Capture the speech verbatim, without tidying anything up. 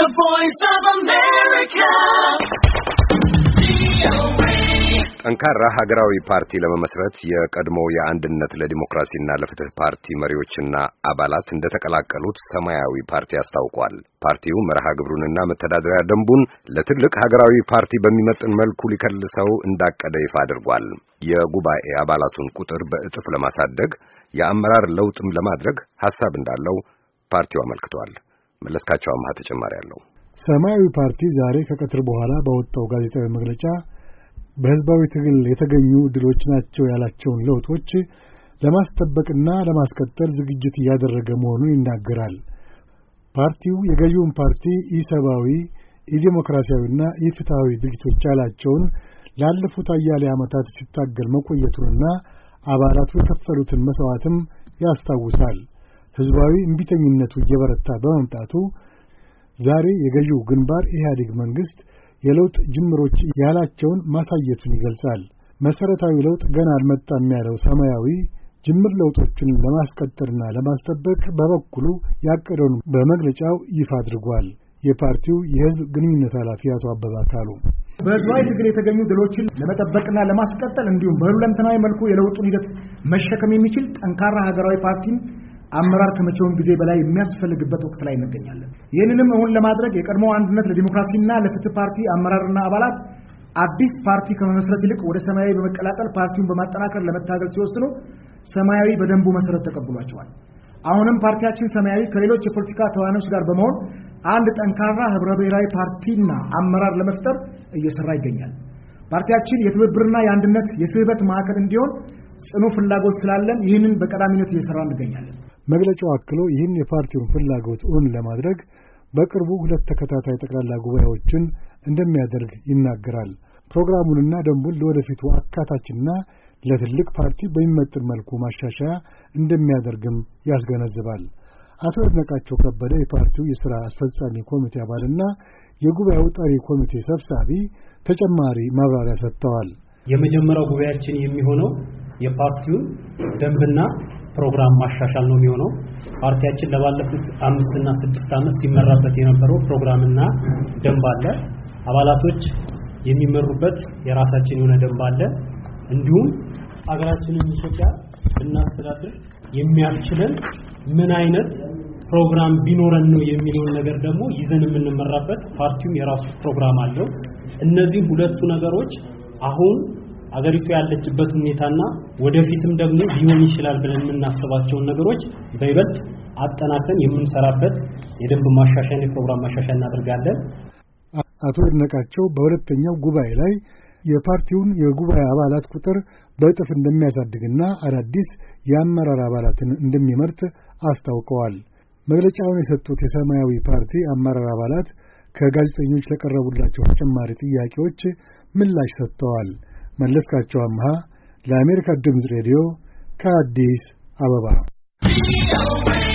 voice of America. ጠንካራ ሀገራዊ ፓርቲ ለመመስረት የቀድሞ የአንድነት ለዲሞክራሲና ለፍትህ ፓርቲ መሪዎችና አባላት እንደተቀላቀሉት ሰማያዊ ፓርቲ አስታውቋል። ፓርቲው መርሃ ግብሩንና መተዳደሪያ ደንቡን ለትልቅ ሀገራዊ ፓርቲ በሚመጥን መልኩ ሊከልሰው እንዳቀደ ይፋ አድርጓል። የጉባኤ አባላቱን ቁጥር በእጥፍ ለማሳደግ የአመራር ለውጥም ለማድረግ ሐሳብ እንዳለው ፓርቲው አመልክቷል። መለስካቸው አማሃ ተጨማሪ ያለው። ሰማያዊ ፓርቲ ዛሬ ከቀትር በኋላ በወጣው ጋዜጣዊ መግለጫ በህዝባዊ ትግል የተገኙ ድሎች ናቸው ያላቸውን ለውጦች ለማስጠበቅና ለማስቀጠል ዝግጅት እያደረገ መሆኑን ይናገራል። ፓርቲው የገዢውን ፓርቲ ኢሰብአዊ፣ ኢዲሞክራሲያዊና ኢፍትሐዊ ድርጊቶች ያላቸውን ላለፉት አያሌ ዓመታት ሲታገል መቆየቱንና አባላቱ የከፈሉትን መስዋዕትም ያስታውሳል። ህዝባዊ እምቢተኝነቱ እየበረታ በመምጣቱ ዛሬ የገዢው ግንባር ኢህአዴግ መንግስት የለውጥ ጅምሮች ያላቸውን ማሳየቱን ይገልጻል። መሰረታዊ ለውጥ ገና አልመጣም ያለው ሰማያዊ ጅምር ለውጦችን ለማስቀጠልና ለማስጠበቅ በበኩሉ ያቀደውን በመግለጫው ይፋ አድርጓል። የፓርቲው የህዝብ ግንኙነት ኃላፊ አቶ አበባ ካሉ በህዝባዊ ትግል የተገኙ ድሎችን ለመጠበቅና ለማስቀጠል እንዲሁም በሁለንተናዊ መልኩ የለውጡን ሂደት መሸከም የሚችል ጠንካራ ሀገራዊ ፓርቲን አመራር ከመቼውም ጊዜ በላይ የሚያስፈልግበት ወቅት ላይ እንገኛለን። ይህንንም እውን ለማድረግ የቀድሞ አንድነት ለዲሞክራሲና ለፍትህ ፓርቲ አመራርና አባላት አዲስ ፓርቲ ከመመስረት ይልቅ ወደ ሰማያዊ በመቀላቀል ፓርቲውን በማጠናከር ለመታገል ሲወስኑ ሰማያዊ በደንቡ መሰረት ተቀብሏቸዋል። አሁንም ፓርቲያችን ሰማያዊ ከሌሎች የፖለቲካ ተዋናዮች ጋር በመሆን አንድ ጠንካራ ህብረ ብሔራዊ ፓርቲና አመራር ለመፍጠር እየሰራ ይገኛል። ፓርቲያችን የትብብርና የአንድነት የስህበት ማዕከል እንዲሆን ጽኑ ፍላጎት ስላለን ይህንን በቀዳሚነት እየሰራ እንገኛለን። መግለጫው አክሎ ይህን የፓርቲውን ፍላጎት እውን ለማድረግ በቅርቡ ሁለት ተከታታይ ጠቅላላ ጉባኤዎችን እንደሚያደርግ ይናገራል። ፕሮግራሙንና ደንቡን ለወደፊቱ አካታችና ለትልቅ ፓርቲ በሚመጥን መልኩ ማሻሻያ እንደሚያደርግም ያስገነዝባል። አቶ ይድነቃቸው ከበደ የፓርቲው የሥራ አስፈጻሚ ኮሚቴ አባልና የጉባኤው ጠሪ ኮሚቴ ሰብሳቢ ተጨማሪ ማብራሪያ ሰጥተዋል። የመጀመሪያው ጉባኤያችን የሚሆነው የፓርቲውን ደንብና ፕሮግራም ማሻሻል ነው የሚሆነው። ፓርቲያችን ለባለፉት አምስት እና ስድስት ዓመት ሲመራበት የነበረው ፕሮግራምና ደንብ አለ። አባላቶች የሚመሩበት የራሳችን የሆነ ደንብ አለ። እንዲሁም ሀገራችንን ኢትዮጵያ እናስተዳድር የሚያስችለን ምን አይነት ፕሮግራም ቢኖረን ነው የሚለውን ነገር ደግሞ ይዘን የምንመራበት ፓርቲው የራሱ ፕሮግራም አለው። እነዚህ ሁለቱ ነገሮች አሁን አገሪቱ ያለችበት ሁኔታና ወደፊትም ደግሞ ሊሆን ይችላል ብለን የምናስባቸውን ነገሮች በይበልጥ አጠናክረን የምንሰራበት የደንብ ማሻሻያ የፕሮግራም ማሻሻያ እናደርጋለን። አቶ ይድነቃቸው በሁለተኛው ጉባኤ ላይ የፓርቲውን የጉባኤ አባላት ቁጥር በእጥፍ እንደሚያሳድግና አዳዲስ የአመራር አባላትን እንደሚመርጥ አስታውቀዋል። መግለጫውን የሰጡት የሰማያዊ ፓርቲ አመራር አባላት ከጋዜጠኞች ለቀረቡላቸው ተጨማሪ ጥያቄዎች ምላሽ ሰጥተዋል። መለስካቸው አማሃ ለአሜሪካ ድምፅ ሬዲዮ ከአዲስ አበባ